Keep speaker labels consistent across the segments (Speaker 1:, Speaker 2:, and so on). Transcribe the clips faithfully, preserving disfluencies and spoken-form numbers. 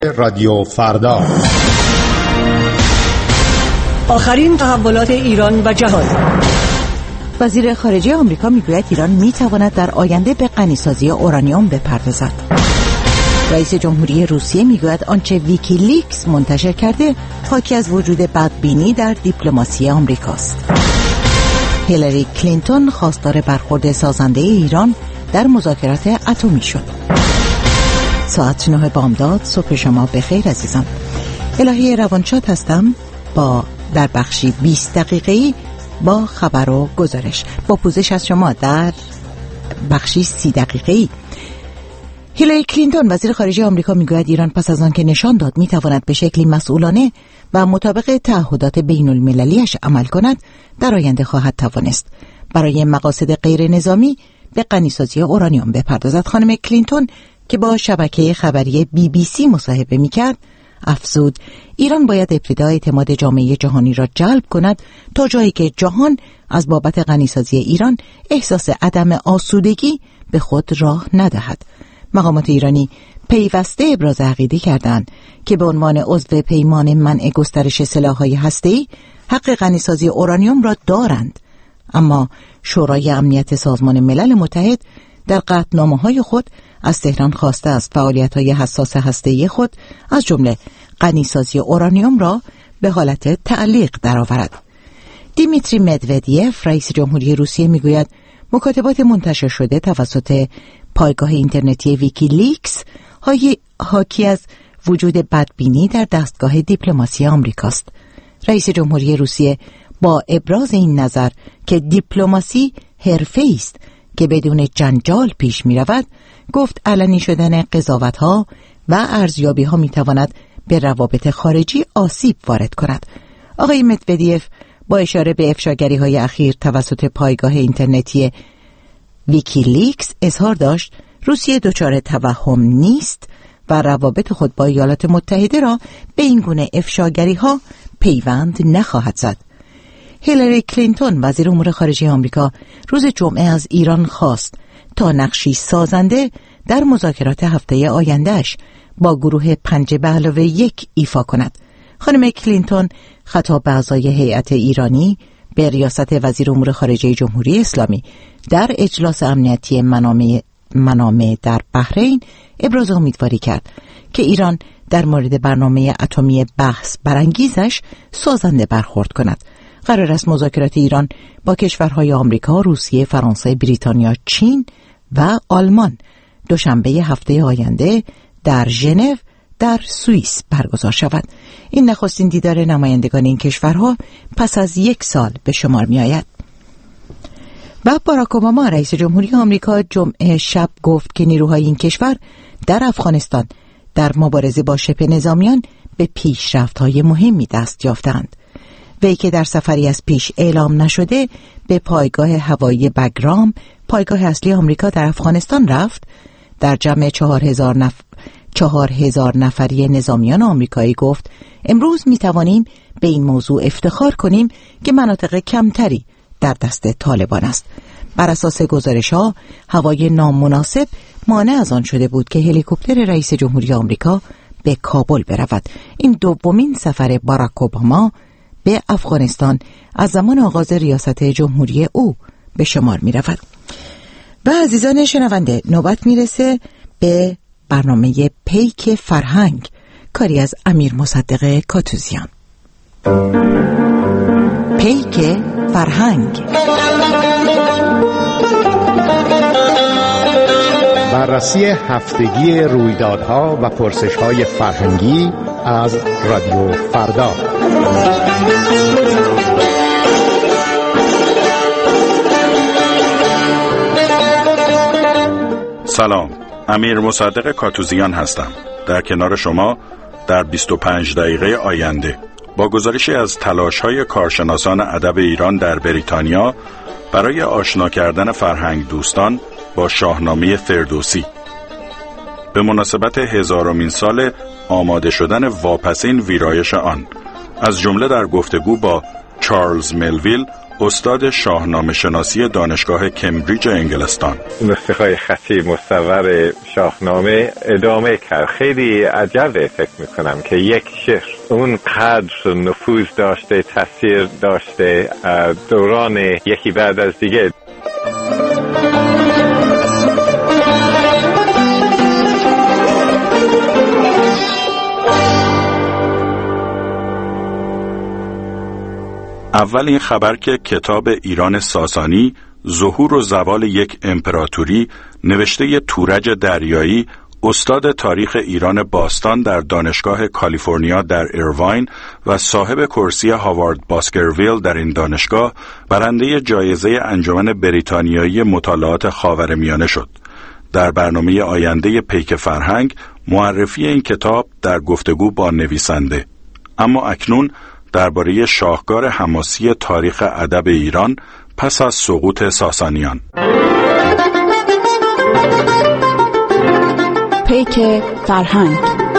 Speaker 1: رادیو فردا،
Speaker 2: آخرین تحولات ایران و جهان.
Speaker 3: وزیر خارجه آمریکا میگوید ایران میتواند در آینده به غنیسازی اورانیوم بپردازد. رئیس جمهوری روسیه میگوید آنچه ویکیلیکس منتشر کرده حاکی از وجود بدبینی در دیپلماسی آمریکاست. هیلاری کلینتون خواستار برخورد سازنده ایران در مذاکرات اتمی شد. ساعت نه بامداد. صبح شما بخیر عزیزان. الهی روانشاد هستم با در بخشی بیست دقیقه‌ای با خبر و گزارش، با پوزش از شما در بخشی سی دقیقه‌ای. هیلاری کلینتون وزیر خارجه آمریکا میگوید ایران پس از آن که نشان داد میتواند به شکلی مسئولانه و مطابق تعهدات بین المللیش عمل کند، در آینده خواهد توانست برای مقاصد غیر نظامی به غنیسازی اورانیوم بپردازد. خانم کلینتون که با شبکه خبری بی بی سی مصاحبه میکرد افزود ایران باید ابتدا اعتماد جامعه جهانی را جلب کند تا جایی که جهان از بابت غنیسازی ایران احساس عدم آسودگی به خود راه ندهد. مقامات ایرانی پیوسته ابراز عقیده کردند که به عنوان عضو پیمان منع گسترش سلاح‌های هسته‌ای حق غنیسازی اورانیوم را دارند، اما شورای امنیت سازمان ملل متحد در قطعنامه‌های خود از تهران خواسته است فعالیت‌های حساس هسته‌ای خود از جمله غنیسازی اورانیوم را به حالت تعلیق درآورد. دیمیتری مدودیف رئیس جمهوری روسیه میگوید مکاتبات منتشر شده توسط پایگاه اینترنتی ویکیلیکس حاکی از وجود بدبینی در دستگاه دیپلماسی آمریکاست. رئیس جمهوری روسیه با ابراز این نظر که دیپلماسی حرفه‌ای است که بدون جنجال پیش می رود، گفت علنی شدن قضاوت‌ها و ارزیابی‌ها می تواند به روابط خارجی آسیب وارد کند. آقای مدودیف با اشاره به افشاگری‌های اخیر توسط پایگاه اینترنتی ویکیلیکس اظهار داشت روسیه دچار توهم نیست و روابط خود با ایالات متحده را به این گونه افشاگری‌ها پیوند نخواهد زد. هیلاری کلینتون وزیر امور خارجه آمریکا روز جمعه از ایران خواست تا نقشی سازنده در مذاکرات هفته آیندهش با گروه پنج به علاوه یک ایفا کند. خانم کلینتون خطاب به اعضای هیئت ایرانی به ریاست وزیر امور خارجه جمهوری اسلامی در اجلاس امنیتی منامه منامه در بحرین ابراز امیدواری کرد که ایران در مورد برنامه اتمی بحث برانگیزش سازنده برخورد کند. قرار است مذاکرات ایران با کشورهای آمریکا، روسیه، فرانسه، بریتانیا، چین و آلمان دوشنبه هفته آینده در ژنو در سوئیس برگزار شود. این نخستین دیدار نمایندگان این کشورها پس از یک سال به شمار می آید. و باراک اوباما رئیس جمهوری آمریکا جمعه شب گفت که نیروهای این کشور در افغانستان در مبارزه با شبه نظامیان به پیشرفت‌های مهمی دست یافتند. وی که در سفری از پیش اعلام نشده به پایگاه هوایی بگرام، پایگاه اصلی آمریکا در افغانستان رفت، در جمع چهار هزار نف... چهار هزار نفری نظامیان آمریکایی گفت امروز می توانیم به این موضوع افتخار کنیم که مناطق کمتری در دست طالبان است. بر اساس گزارش‌ها هوای نامناسب مانع از آن شده بود که هلیکوپتر رئیس جمهوری آمریکا به کابل برود. این دومین سفر باراک اوباما به افغانستان از زمان آغاز ریاست جمهوری او به شمار می رود. و عزیزان شنونده نوبت می رسه به برنامه پیک فرهنگ، کاری از امیر مصدق کاتوزیان. پیک فرهنگ،
Speaker 1: بررسی هفتگی رویدادها و پرسش‌های فرهنگی از رادیو فردا.
Speaker 4: سلام، امیر مصدق کاتوزیان هستم. در کنار شما در بیست و پنج دقیقه آینده با گزارشی از تلاش‌های کارشناسان ادب ایران در بریتانیا برای آشنا کردن فرهنگ دوستان با شاهنامه فردوسی به مناسبت هزارمین سال آماده شدن واپسین ویرایش آن، از جمله در گفتگو با چارلز ملویل، استاد شاهنامه شناسی دانشگاه کمبریج انگلستان.
Speaker 5: نسخه های خطی مصور شاهنامه ادامه کرد. خیلی عجبه فکر میکنم که یک شعر اون قدر نفوذ داشته، تاثیر داشته دوران یکی بعد از دیگه.
Speaker 4: اول این خبر که کتاب ایران ساسانی ظهور و زوال یک امپراتوری نوشته تورج دریایی، استاد تاریخ ایران باستان در دانشگاه کالیفرنیا در ایرواین و صاحب کرسی هاوارد باسکرویل در این دانشگاه، برنده جایزه انجمن بریتانیایی مطالعات خاورمیانه شد. در برنامه آینده پیک فرهنگ معرفی این کتاب در گفتگو با نویسنده. اما اکنون درباره شاهکار حماسی تاریخ ادب ایران پس از سقوط ساسانیان.
Speaker 6: پیک فرهنگ.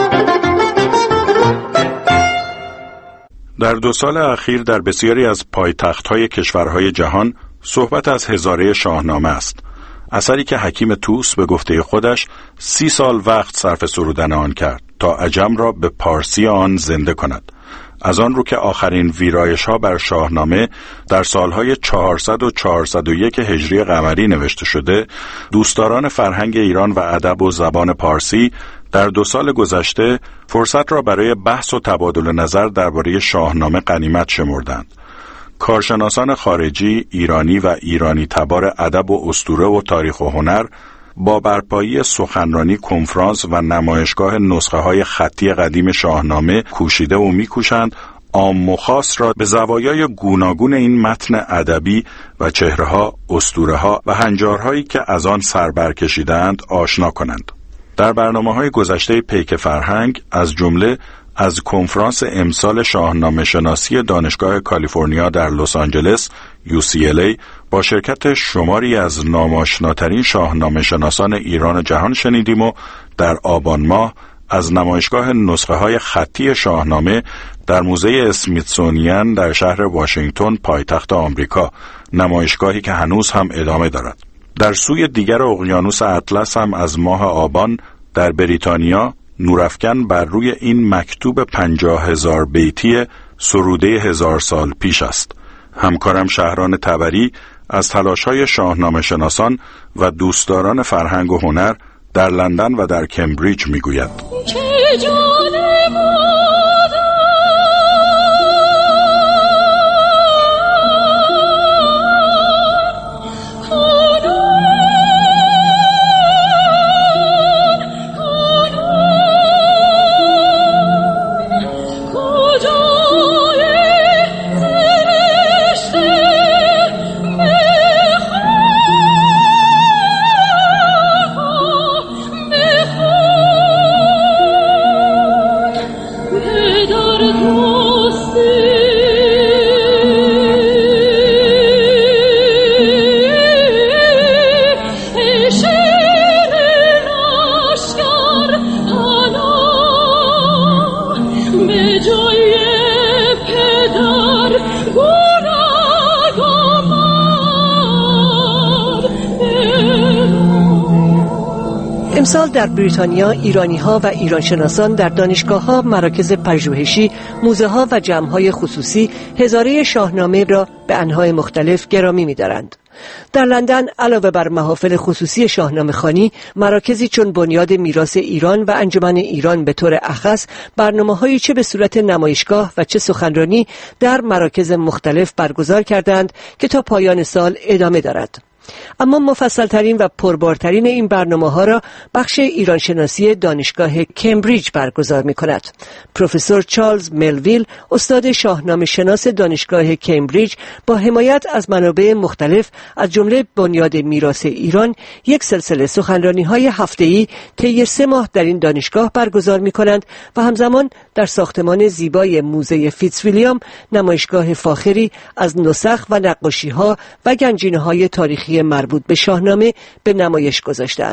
Speaker 4: در دو سال اخیر در بسیاری از پایتخت‌های کشورهای جهان صحبت از هزاره شاهنامه است. اثری که حکیم طوس به گفته خودش سی سال وقت صرف سرودن آن کرد تا عجم را به پارسی آن زنده کند. از آن رو که آخرین ویرایش ها بر شاهنامه در سالهای چهارصد و چهارصد و یک هجری قمری نوشته شده، دوستداران فرهنگ ایران و ادب و زبان پارسی در دو سال گذشته فرصت را برای بحث و تبادل نظر درباره شاهنامه غنیمت شمردند. کارشناسان خارجی، ایرانی و ایرانی تبار ادب و اسطوره و تاریخ و هنر با برپایی سخنرانی، کنفرانس و نمایشگاه نسخه های خطی قدیم شاهنامه کوشیده و میکوشند عام و خاص را به زوایای گوناگون این متن ادبی و چهره‌ها، اسطوره‌ها و هنجارهایی که از آن سر برکشیدند آشنا کنند. در برنامه‌های گذشته پیک فرهنگ از جمله از کنفرانس امسال شاهنامه شناسی دانشگاه کالیفرنیا در لس آنجلس یو سی ال ای با شرکت شماری از ناماشناترین شاهنامه شناسان ایران و جهان شنیدیم و در آبان ماه از نمایشگاه نسخه های خطی شاهنامه در موزه اسمیتسونیان در شهر واشنگتن پایتخت آمریکا، نمایشگاهی که هنوز هم ادامه دارد. در سوی دیگر اقیانوس اطلس هم از ماه آبان در بریتانیا نورافکن بر روی این مکتوب پنجاه هزار بیتی سروده هزار سال پیش است. همکارم شهران تبری از تلاش‌های شاهنامه شناسان و دوستداران فرهنگ و هنر در لندن و در کمبریج می‌گوید.
Speaker 2: امسال در بریتانیا ایرانی‌ها و ایرانشناسان در دانشگاه‌ها، مراکز پژوهشی، موزه‌ها و جمع‌های خصوصی هزاره شاهنامه را به انواع مختلف گرامی می‌دارند. در لندن علاوه بر محافل خصوصی شاهنامه خوانی، مراکزی چون بنیاد میراث ایران و انجمن ایران به طور اخص برنامه‌هایی چه به صورت نمایشگاه و چه سخنرانی در مراکز مختلف برگزار کردند که تا پایان سال ادامه دارد. اما مفصل‌ترین و پربارترین این برنامه‌ها را بخش ایرانشناسی دانشگاه کمبریج برگزار می‌کند. پروفسور چارلز ملویل، استاد شاهنامه شناس دانشگاه کمبریج، با حمایت از منابع مختلف از جمله بنیاد میراث ایران، یک سلسله سخنرانی‌های هفته‌ای طی سه ماه در این دانشگاه برگزار می‌کنند و همزمان در ساختمان زیبای موزه فیتزویلیام نمایشگاه فاخری از نسخ و نقاشی‌ها و گنجینه‌های تاریخی مربوط به شاهنامه به نمایش گذاشتند.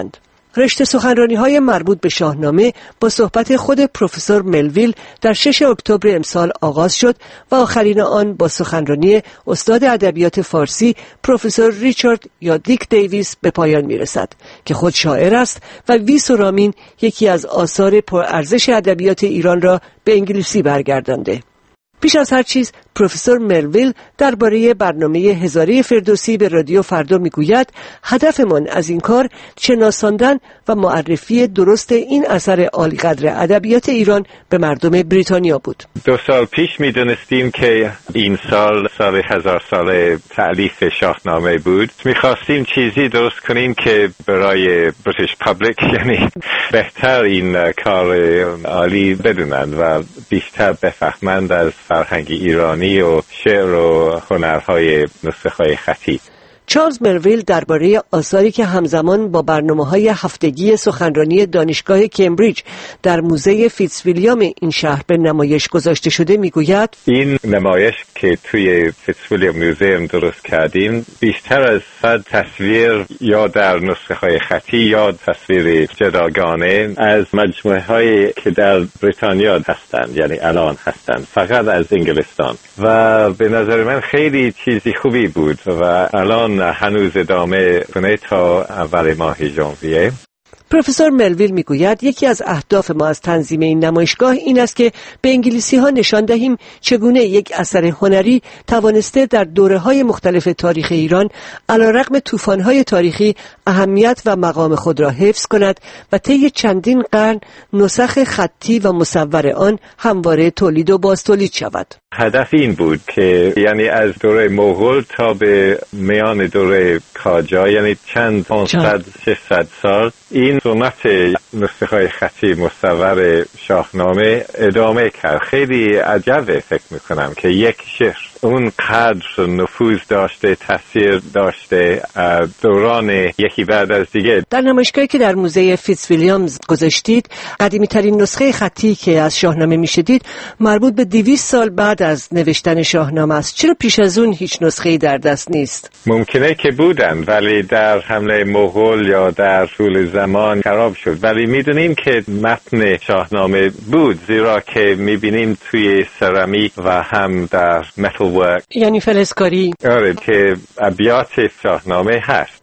Speaker 2: رشته سخنرانی‌های مربوط به شاهنامه با صحبت خود پروفسور ملویل در ششم اکتبر امسال آغاز شد و آخرین آن با سخنرانی استاد ادبیات فارسی پروفسور ریچارد یا دیک دیویس به پایان می‌رسد که خود شاعر است و ویس و رامین یکی از آثار پرارزش ادبیات ایران را به انگلیسی برگردانده. پیش از هر چیز پروفسور ملویل درباره برنامه هزاره فردوسی به رادیو فردا میگوید هدفمان از این کار شناساندن و معرفی درست این اثر عالی‌قدر ادبیات ایران به مردم بریتانیا بود.
Speaker 5: دو سال پیش میدونستیم که این سال سال هزار سال تألیف شاهنامه بود. میخواستیم چیزی درست کنیم که برای بریتیش پابلیک یعنی بهتر این کار عالی بدونند و بیشتر بفهمند از فرهنگ ایرانی و شعر و هنرهای نسخه‌های خطی.
Speaker 2: چارلز ملویل درباره آثاری که همزمان با برنامه‌های هفتگی سخنرانی دانشگاه کمبریج در موزه فیتزویلیام این شهر به نمایش گذاشته شده میگوید
Speaker 5: این نمایش که توی فیتزویلیام موزیم درست کردیم بیشتر از صد تصویر یا در نسخه‌های خطی یا تصویر جداگانه از مجموعه‌هایی که در بریتانیا هستند، یعنی الان هستند، فقط از انگلستان، و به نظر من خیلی چیزی خوبی بود و الان هنوز ادامه کنه تا اول ماه ژانویه.
Speaker 2: پروفسور ملویل میگوید یکی از اهداف ما از تنظیم این نمایشگاه این است که به انگلیسی ها نشان دهیم چگونه یک اثر هنری توانسته در دوره‌های مختلف تاریخ ایران علیرغم طوفان‌های تاریخی اهمیت و مقام خود را حفظ کند و طی چندین قرن نسخ خطی و مصور آن همواره تولید و بازتولید شود.
Speaker 5: هدف این بود که یعنی از دوره مغول تا به میان دوره قاجار، یعنی چند پانصد ششصد سال، این سنت نسخه‌های خطی مصور شاهنامه ادامه کرد. خیلی عجبه فکر میکنم که یک شعر اون قدر نفوذ داشته، تاثیر داشته دوران یکی بعد از دیگه.
Speaker 2: در نمایشگاهی که در موزه فیتزویلیامز گذاشتید، قدیمی ترین نسخه خطی که از شاهنامه میشدید مربوط به دویست سال بعد از نوشتن شاهنامه است. چرا پیش از اون هیچ نسخه‌ای در دست نیست؟
Speaker 5: ممکنه که بودن ولی در حمله مغول یا در طول زمان خراب شد، ولی میدونیم که متن شاهنامه بود، زیرا که میبینیم توی سرامیک و هم در متل ورک،
Speaker 2: یعنی فلزکاری،
Speaker 5: آره، که ابیات شاهنامه هست.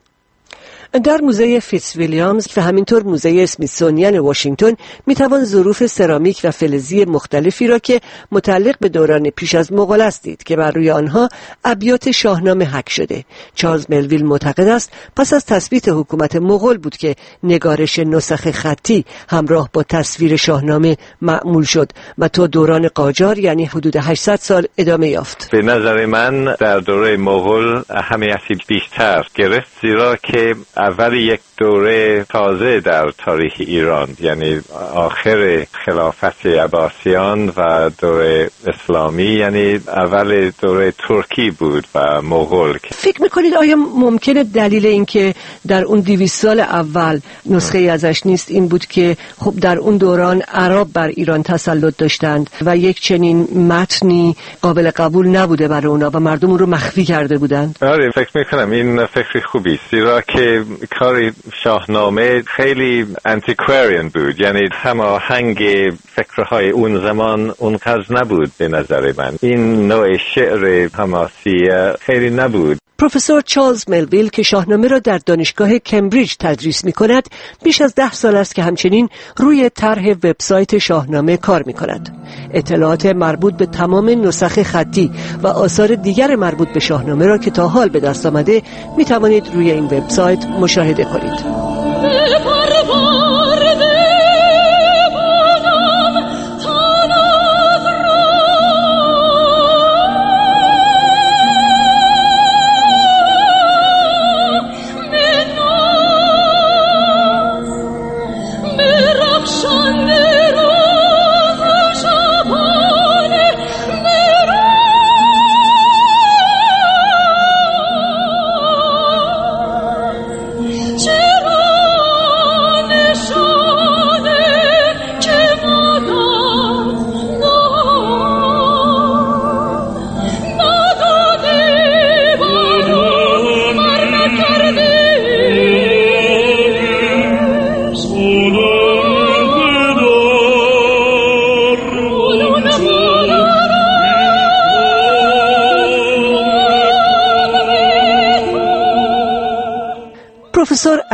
Speaker 2: در موزه فیتزویلیامز و همینطور موزه اسمیثسونیان واشنگتن میتوان ظروف سرامیک و فلزی مختلفی را که متعلق به دوران پیش از مغول است دید که بر روی آنها ابیات شاهنامه حک شده. چارلز ملویل معتقد است پس از تثبیت حکومت مغول بود که نگارش نسخ خطی همراه با تصویر شاهنامه معمول شد و تا دوران قاجار یعنی حدود هشتصد سال ادامه یافت.
Speaker 5: به نظر من در دوره مغول اهمیتی بیشتر گرفت، زیرا که اول یک دوره تازه در تاریخ ایران، یعنی آخر خلافت عباسیان و دوره اسلامی، یعنی اول دوره ترکی بود و مغول.
Speaker 2: فکر میکنید آیا ممکنه دلیل این که در اون دویست سال اول نسخه ازش نیست این بود که خب در اون دوران عرب بر ایران تسلط داشتند و یک چنین متنی قابل قبول نبوده برای اونا و مردم اون رو مخفی کرده بودند؟
Speaker 5: آره، فکر میکنم این فکر خوبی است، زیرا که کار شاهنامه خیلی انتیکواریان بود، یعنی هماهنگ فکرهای اون زمان اونقدر نبود. به نظر من این نوع شعر حماسی خیلی نبود.
Speaker 2: پروفسور چارلز ملویل که شاهنامه را در دانشگاه کمبریج تدریس می کند بیش از ده سال است که همچنین روی طرح وبسایت شاهنامه کار می کند. اطلاعات مربوط به تمام نسخ خطی و آثار دیگر مربوط به شاهنامه را که تا حال به دست آمده می توانید روی این وبسایت مشاهده کنید.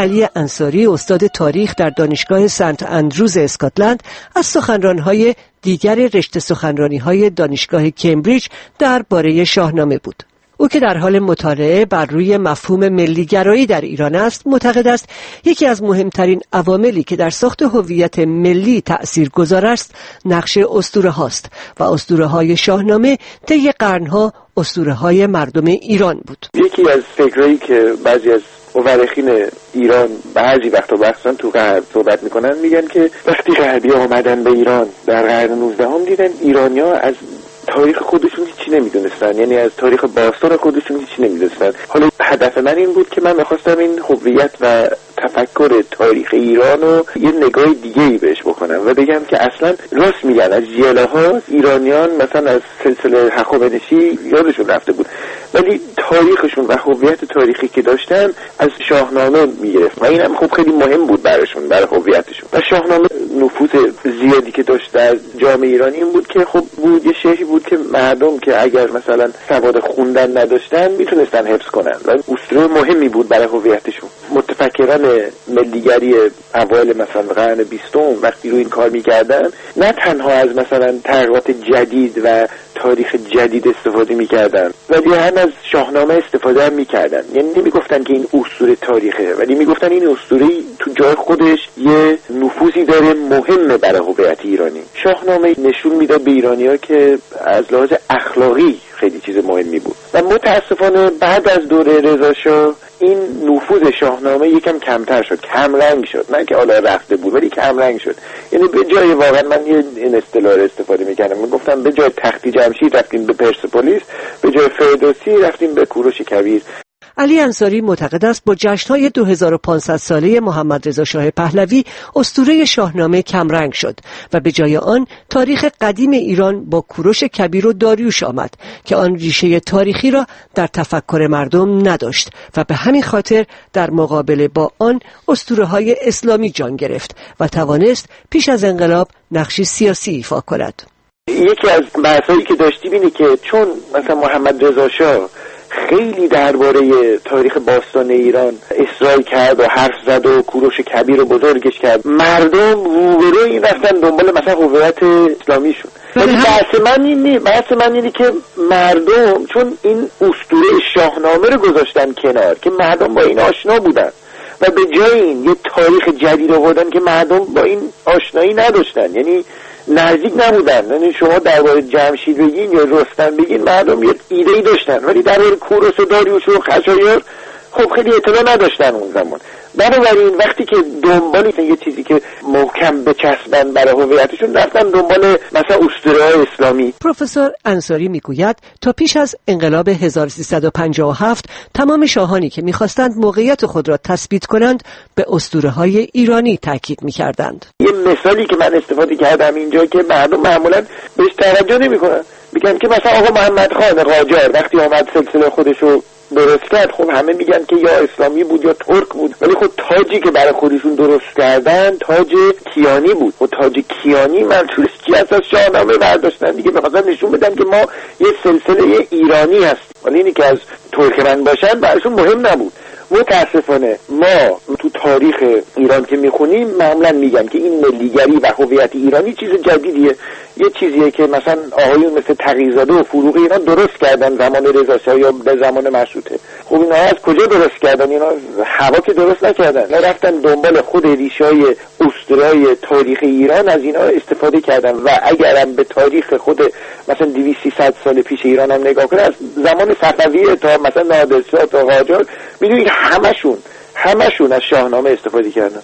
Speaker 2: علی انصاری استاد تاریخ در دانشگاه سنت اندروز اسکاتلند از سخنران‌های دیگر رشته سخنرانی‌های دانشگاه کمبریج درباره شاهنامه بود. او که در حال مطالعه بر روی مفهوم ملی‌گرایی در ایران است، معتقد است یکی از مهمترین عواملی که در ساخت هویت ملی تأثیرگذار است نقش اسطوره هاست و اسطوره های شاهنامه طی قرنها اسطوره های مردم ایران بود.
Speaker 7: یکی از فکرایی که بعضی از مورخین ایران بعضی وقتا بحثن تو غرب صحبت میکنن، میگن که وقتی غربی آمدن به ایران در قرن نوزدهم دیدن ایرانی‌ها از تاریخ خودشون هیچی نمیدونستن، یعنی از تاریخ باستان خودشون هیچی نمیدونستن. حالا هدف من این بود که من میخواستم این هویت و تفکر تاریخ ایران رو یه نگاه دیگه ای بهش بکنم و بگم که اصلا راست میگن، از ژله ها ایرانیان مثلا از سلسله هخامنشی یادشون رفته بود، ولی تاریخشون و هویت تاریخی که داشتن از شاهنامه میگرفت و اینم خب خیلی مهم بود براشون، برای هویتشون. و شاهنامه نفوذ زیادی که داشت در جامعه ایرانی این بود که خب بود یه شعری بود که مردم که اگر مثلا سواد خوندن نداشتن میتونستن حفظ کنن و اسطوره مهمی بود برای هویتشون. متفکران ملیگری اوایل مثلا قرن بیستم وقتی رو این کار میکردن، نه تنها از مثلا تغییرات جدید و تاریخ جدید استفاده میکردن، ولی هم از شاهنامه استفاده هم میکردن. یعنی نمیگفتن که این اسطوره تاریخه، ولی میگفتن این اسطوره تو جای خودش یه نفوذی داره مهمه برای هویت ایرانی. شاهنامه نشون میداد به ایرانی‌ها که از لحاظ اخلاقی خیلی چیز مهمی بود و متاسفانه بعد از دوره رضا شاه این نفوذ شاهنامه یکم کمتر شد، کم رنگ شد. نه که حالا رفته بود، ولی کم رنگ شد. یعنی به جای، واقعا من یه این اصطلاح استفاده می‌کردم، من گفتم به جای تختی جمشید رفتیم به پرسپولیس، به جای فردوسی رفتیم به کوروش کبیر.
Speaker 2: علی انصاری معتقد است با جشن‌های دو هزار و پانصد ساله محمد رضا شاه پهلوی اسطوره شاهنامه کمرنگ شد و به جای آن تاریخ قدیم ایران با کوروش کبیر و داریوش آمد که آن ریشه تاریخی را در تفکر مردم نداشت و به همین خاطر در مقابله با آن اسطوره‌های اسلامی جان گرفت و توانست پیش از انقلاب نقشی سیاسی ایفا کند.
Speaker 7: یکی از بحثایی که داشتیم اینه که چون مثلا محمد رضا شاه خیلی درباره تاریخ باستان ایران اصرار کرد و حرف زد و کوروش کبیر رو بزرگش کرد، مردم روبروی این رفتن دنبال مثلا هویت اسلامی شد. ولی بحث من این نیست، بحث من اینه که مردم چون این اسطوره شاهنامه رو گذاشتن کنار که مردم با این آشنا بودن و به جای این یه تاریخ جدید آوردن که مردم با این آشنایی نداشتن، یعنی نزدیک نبودن. یعنی شما درباره جمشید بگین یا رستم بگین مردم یه ایده‌ای داشتن، ولی درباره کوروش و داریوش و خشایار خب خیلی اطلاع نداشتن اون زمان. بنابراین وقتی که دنبال یه چیزی که محکم بچسبن برای هویتشون رفتن دنبال مثلا اسطوره‌های اسلامی.
Speaker 2: پروفسور انصاری میگوید تا پیش از انقلاب هزار و سیصد و پنجاه و هفت تمام شاهانی که میخواستند موقعیت خود را تثبیت کنند به اسطوره‌های ایرانی تاکید میکردند.
Speaker 7: یه مثالی که من استفاده کردم اینجا که مردم معمولا بهش توجه نمیکنن، میگن که مثلا آقا محمد خان قاجار وقتی آمد سلسله خودشو درست کرد، خب همه میگن که یا اسلامی بود یا ترک بود، ولی خب تاجی که برای خودشون درست کردن تاج کیانی بود. خب تاج کیانی منظورش چی از شاهنامه برداشتن دیگه، می‌خواستن نشون بدن که ما یه سلسله ایرانی هستیم، ولی اینی که از ترکمن باشن براشون مهم نبود. متاسفانه ما تو تاریخ ایران که میخونیم معمولا میگن که این ملیگری و هویت ایرانی چیز جدیدیه، یه چیزیه که مثلا آقایون مثل تقی‌زاده و فروغی اینا درست کردن زمان رضا شاه یا به زمان مشروطه. خب اینا از کجا درست کردن؟ اینا هوا که درست نکردن، اینا رفتن دنبال خود ریشه‌های اسطوره‌های تاریخ ایران، از اینا استفاده کردن و اگرم به تاریخ خود مثلا دویست سیصد سال پیش ایران هم نگاه کنه، از زمان صفویه تا مثلا نادرشاه تا قاجار میدونی همشون همشون از شاهنامه استفاده کردن.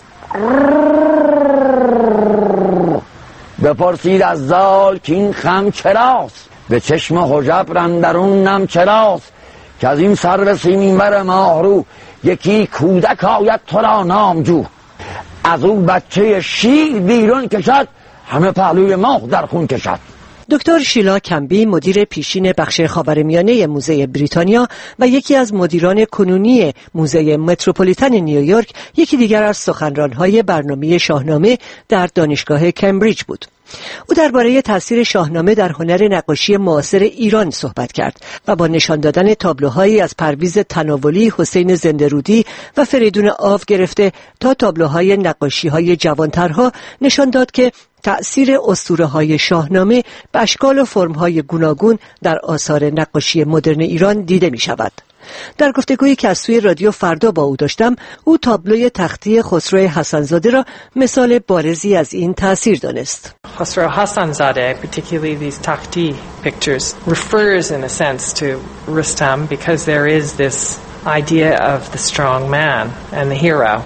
Speaker 8: بپرسید از زال که این خم چراست، به چشم حجب رندرون نم چراست، که از این سر سیمین بر ماهرو یکی کودک آید تو را نامجو، از اون بچه شیر بیرون کشد، همه پهلوی ماه در خون کشد.
Speaker 2: دکتر شیلا کمبی مدیر پیشین بخش خاورمیانه موزه بریتانیا و یکی از مدیران کنونی موزه متروپولیتن نیویورک، یکی دیگر از سخنران‌های برنامه شاهنامه در دانشگاه کمبریج بود. او درباره تاثیر شاهنامه در هنر نقاشی معاصر ایران صحبت کرد و با نشان دادن تابلوهایی از پرویز تناولی، حسین زنده‌رودی و فریدون آو گرفته تا تابلوهای نقاشی‌های جوانترها نشان داد که تأثیر اسطوره‌های شاهنامه به اشکال و فرم‌های گوناگون در آثار نقاشی مدرن ایران دیده می‌شود. در گفتگویی که از سوی رادیو فردا با او داشتم، او تابلوی تختی خسرو حسن‌زاده را مثال بارزی از این تأثیر دانست.
Speaker 9: خسرو حسن‌زاده, particularly these takhti pictures, refers in a sense to Rustam because there is this idea of the strong man and the hero.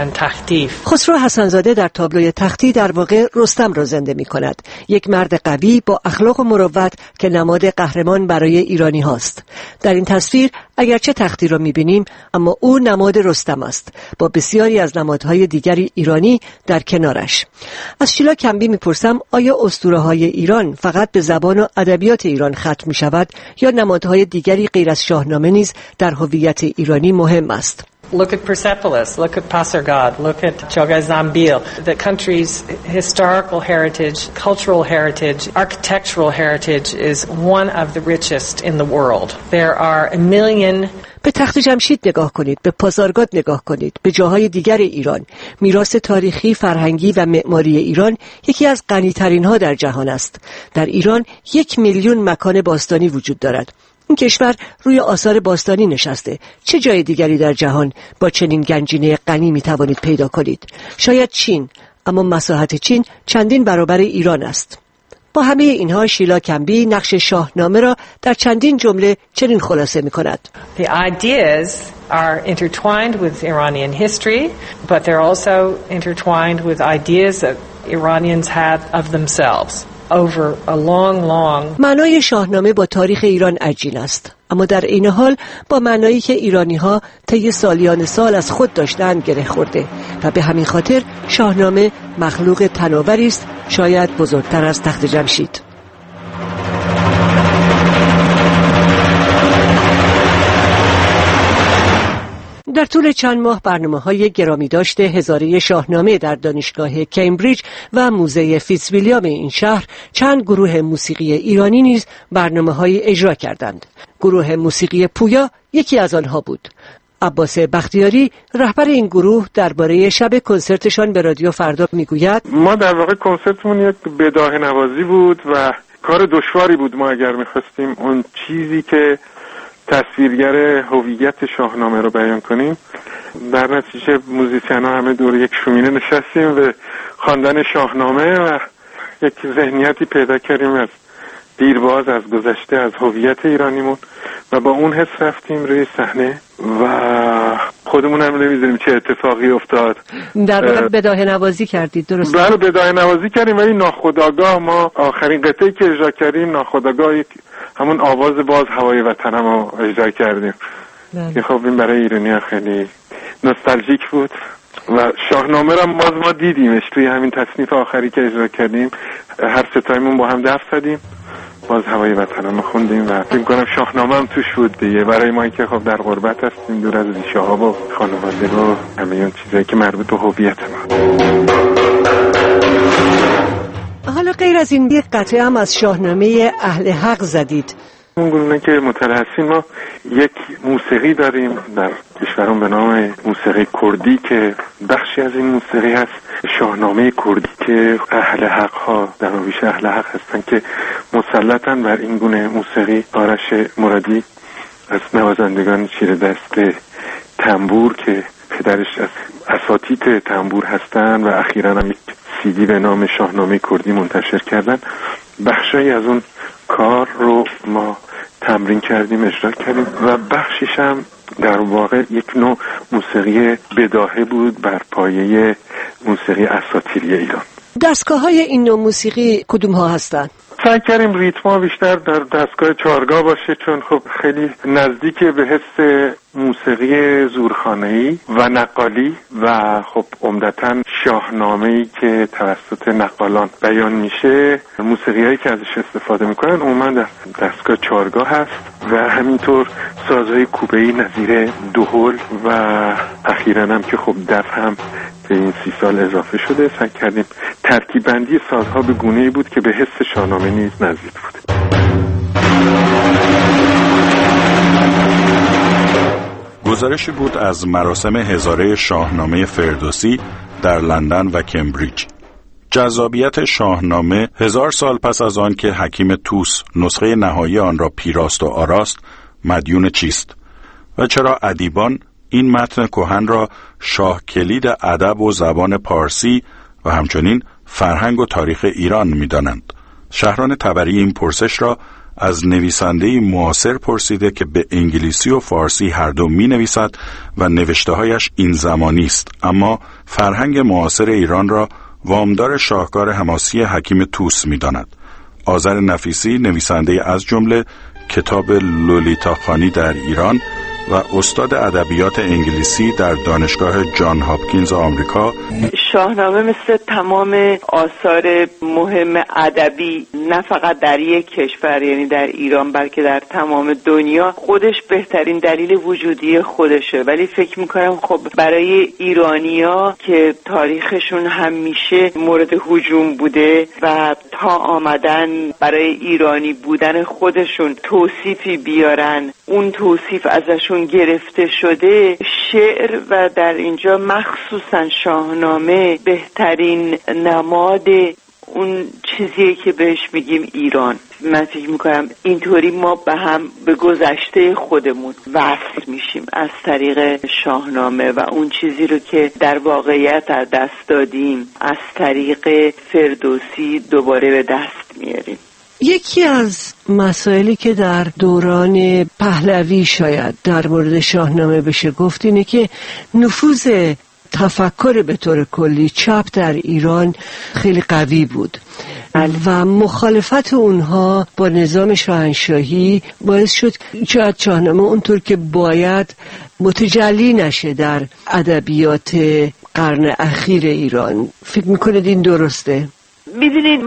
Speaker 2: خسرو حسن‌زاده در تابلوی تختی در واقع رستم را زنده می کند، یک مرد قوی با اخلاق و مروت که نماد قهرمان برای ایرانی هاست. در این تصویر اگرچه تختی را می بینیم اما او نماد رستم است با بسیاری از نمادهای دیگری ایرانی در کنارش. از شیلا کمبی می پرسم آیا اسطوره های ایران فقط به زبان و ادبیات ایران ختم می شود یا نمادهای دیگری غیر از شاهنامه نیز در هویت ایرانی مهم است؟
Speaker 9: Look at Persepolis, look at Pasargad, look at Chogha-Zambil. The country's historical heritage, cultural heritage, architectural heritage is one of the richest in the world. There are a million
Speaker 2: به تخت جمشید نگاه کنید، به پاسارگاد نگاه کنید، به جاهای دیگر ایران. میراث تاریخی، فرهنگی و معماری ایران یکی از غنی‌ترین ها در جهان است. در ایران یک میلیون مکان باستانی وجود دارد. این کشور روی آثار باستانی نشسته. چه جای دیگری در جهان با چنین گنجینه غنی می توانید پیدا کنید؟ شاید چین، اما مساحت چین چندین برابر ایران است. با همه اینها شیلا کمبی نقش شاهنامه را در چندین جمله چنین خلاصه می کند.
Speaker 9: The ideas are intertwined with Iranian history, but they're also intertwined with ideas that Iranians had of themselves. Over a long, long...
Speaker 2: معنای شاهنامه با تاریخ ایران عجین است، اما در این حال با معنایی که ایرانی‌ها طی سالیان سال از خود داشتند گره خورده و به همین خاطر شاهنامه مخلوق تناوری است، شاید بزرگتر از تخت جمشید. در طول چند ماه برنامه‌های گرامی داشته هزاره شاهنامه در دانشگاه کمبریج و موزه فیتزویلیام این شهر چند گروه موسیقی ایرانی نیز برنامه‌های اجرا کردند. گروه موسیقی پویا یکی از آنها بود. عباس بختیاری رهبر این گروه درباره شب کنسرتشان به رادیو فردا میگوید:
Speaker 10: ما در واقع کنسرتمون یک بداهه نوازی بود و کار دشواری بود. ما اگر می‌خواستیم اون چیزی که تصویرگر هویت شاهنامه رو بیان کنیم، در نتیجه موزیسیان‌ها همه دور یک شومینه نشستیم و خواندن شاهنامه و یک ذهنیتی پیدا کردیم از دیرباز، از گذشته، از هویت ایرانیمون و با اون حس رفتیم روی صحنه و خودمون هم نمی‌دونیم چه اتفاقی افتاد.
Speaker 2: در واقع بداهه نوازی کردید، درست؟
Speaker 10: بله بداهه نوازی کردیم ولی ناخودآگاه ما آخرین قطعه‌ای که اجرا کردیم ناخودآگاه همون آواز باز هوای وطنم رو اجرا کردیم که خب این برای ایرانی خیلی نوستالژیک بود و شاهنامه رو باز ما دیدیمش توی همین تصنیف آخری که اجرا کردیم. هر ستایمون با هم دف زدیم، باز هوای وطنم خوندیم و فکر کنم شاهنامه هم توش بود دیگه برای ما که خب در غربت هستیم، دور از ریشه ها و خانواده و همه اون چیزایی که مربوط به هویت ما.
Speaker 2: حالا غیر از این یک قطعه هم از شاهنامه اهل حق زدید.
Speaker 10: اون گونه که مطلع هستیم ما یک موسیقی داریم در کشورمون به نام موسیقی کردی که بخشی از این موسیقی هست شاهنامه کردی که اهل حق ها در رویش اهل حق هستن که مسلطن بر این گونه موسیقی. آرش مرادی از نوازندگان چیره دست تنبور که پدرش از اساتید تنبور هستن و اخیراً هم یک سیدی به نام شاهنامه کردی منتشر کردن، بخشی از اون کار رو ما تمرین کردیم، اجرا کردیم و بخشیش هم در واقع یک نوع موسیقی بداهه بود بر پایه موسیقی اساطیری ایران.
Speaker 2: دستگاه های این نوع موسیقی کدوم ها هستن؟
Speaker 10: سعی کردیم ریتما بیشتر در دستگاه چارگاه باشه چون خب خیلی نزدیک به حس موسیقی زورخانه‌ای و نقالی و خب عمدتاً شاهنامه‌ای که توسط نقالان بیان میشه. موسیقیایی که ازش استفاده میکنن عموما در دستگاه چارگاه هست و همینطور سازهای کوبه‌ای نظیر دهل و اخیراً هم که خب دف هم به این سی سال اضافه شده. سعی کردیم ترکیب بندی سازها به گونه‌ای بود که به حس شاهنامه نیز نزدیک بود.
Speaker 4: گزارشی بود از مراسم هزاره شاهنامه فردوسی در لندن و کمبریج. جذابیت شاهنامه هزار سال پس از آن که حکیم طوس نسخه نهایی آن را پیراست و آراست مدیون چیست و چرا ادیبان این متن کهن را شاه کلید ادب و زبان پارسی و همچنین فرهنگ و تاریخ ایران می‌دانند. شهران طبری این پرسش را از نویسنده‌ای معاصر پرسیده که به انگلیسی و فارسی هر دو می‌نویسد و نوشته‌هایش این زمانی است، اما فرهنگ معاصر ایران را وامدار شاهکار حماسی حکیم طوس می‌داند. آذر نفیسی نویسنده از جمله کتاب لولیتاخوانی در ایران و استاد ادبیات انگلیسی در دانشگاه جان هاپکینز آمریکا،
Speaker 11: شاهنامه مثل تمام آثار مهم ادبی نه فقط در یک کشور یعنی در ایران بلکه در تمام دنیا خودش بهترین دلیل وجودی خودشه، ولی فکر میکنم خب برای ایرانیا که تاریخشون همیشه مورد هجوم بوده و تا آمدن برای ایرانی بودن خودشون توصیفی بیارن، اون توصیف ازشون گرفته شده، شعر و در اینجا مخصوصا شاهنامه بهترین نماد اون چیزیه که بهش میگیم ایران. من فکر میکنم اینطوری ما به هم به گذشته خودمون وصل میشیم از طریق شاهنامه و اون چیزی رو که در واقعیت از دست دادیم از طریق فردوسی دوباره به دست میاریم.
Speaker 2: یکی از مسائلی که در دوران پهلوی شاید در مورد شاهنامه بشه گفت اینه که نفوذ تفکر به طور کلی چپ در ایران خیلی قوی بود و مخالفت اونها با نظام شاهنشاهی باعث شد شاید شاهنامه اونطور که باید متجلی نشه در ادبیات قرن اخیر ایران. فکر میکنید این درسته؟
Speaker 11: میدونید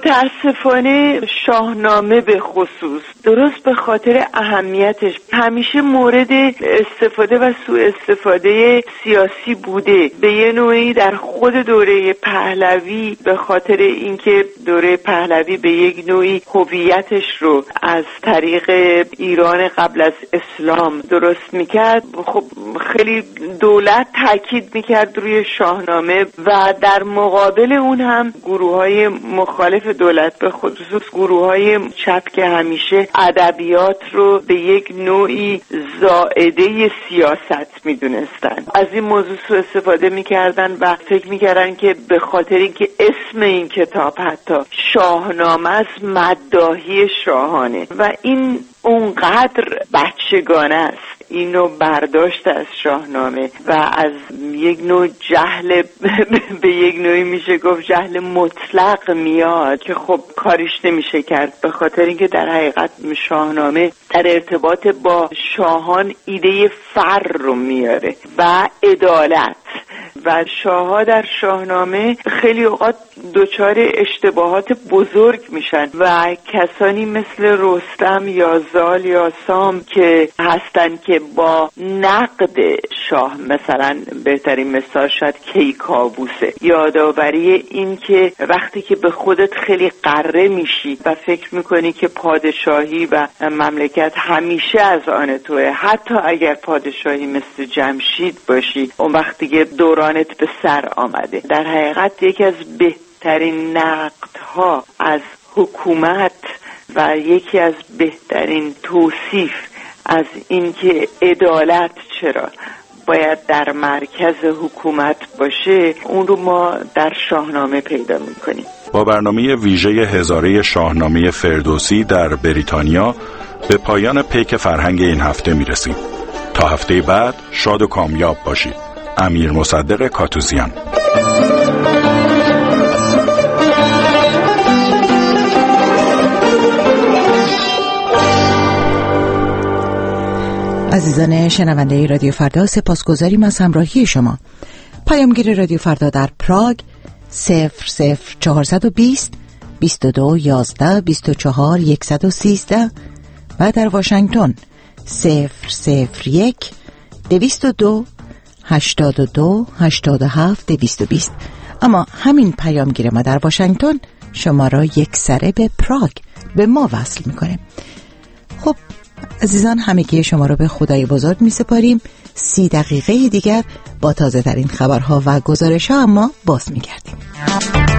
Speaker 11: متاسفانه شاهنامه به خصوص درست به خاطر اهمیتش همیشه مورد استفاده و سوء استفاده سیاسی بوده. به یه نوعی در خود دوره پهلوی به خاطر اینکه دوره پهلوی به یک نوعی هویتش رو از طریق ایران قبل از اسلام درست میکرد، خب خیلی دولت تاکید میکرد روی شاهنامه و در مقابل اون هم گروه‌های مخالف دولت به خصوص گروه‌های چپ که همیشه ادبیات رو به یک نوعی زائده سیاست میدونستن از این موضوع سوء استفاده میکردن و فکر میکردن که به خاطر اینکه اسم این کتاب حتی شاهنامه است مداحی شاهانه و این اونقدر بچگانه است. اینو برداشت از شاهنامه و از یک نوع جهل به یک نوعی میشه گفت جهل مطلق میاد که خب کاریش نمیشه کرد، به خاطر اینکه در حقیقت شاهنامه در ارتباط با شاهان ایده فر رو میاره و عدالت و شاه‌ها در شاهنامه خیلی اوقات دچار اشتباهات بزرگ میشن و کسانی مثل رستم یا زال یا سام که هستن که با نقد شاه، مثلا بهترین مثال شاید کیکاووسه، یادآوری این که وقتی که به خودت خیلی قره میشی و فکر میکنی که پادشاهی و مملکت همیشه از آن توه، حتی اگر پادشاهی مثل جمشید باشی اون وقتی که دورانت به سر آمده. در حقیقت یکی از بهترین نقدها از حکومت و یکی از بهترین توصیف از اینکه عدالت چرا باید در مرکز حکومت باشه اون رو ما در شاهنامه پیدا میکنیم.
Speaker 4: با برنامه ویژه هزاره شاهنامه فردوسی در بریتانیا به پایان پیک فرهنگ این هفته میرسیم. تا هفته بعد شاد و کامیاب باشید. امیر مصدق کاتوزیان.
Speaker 3: عزیزان شنونده رادیو فردا، سپاسگزاریم از همراهی شما. پیامگیر رادیو فردا در پراگ صفر صفر چهارصد و بیست بیست و دو یازده بیست و چهار صد و سیزده و در واشنگتن صفر صفر یک دویست و دو هشتاد و دو هشتاد و هفت دویست و بیست. اما همین پیامگیر ما در واشنگتن شما را یک سره به پراگ به ما وصل میکنه. خب عزیزان، همگی شما را به خدای بزرگ می سپاریم. سی دقیقه دیگر با تازه ترین خبرها و گزارش ها اما باز می گردیم.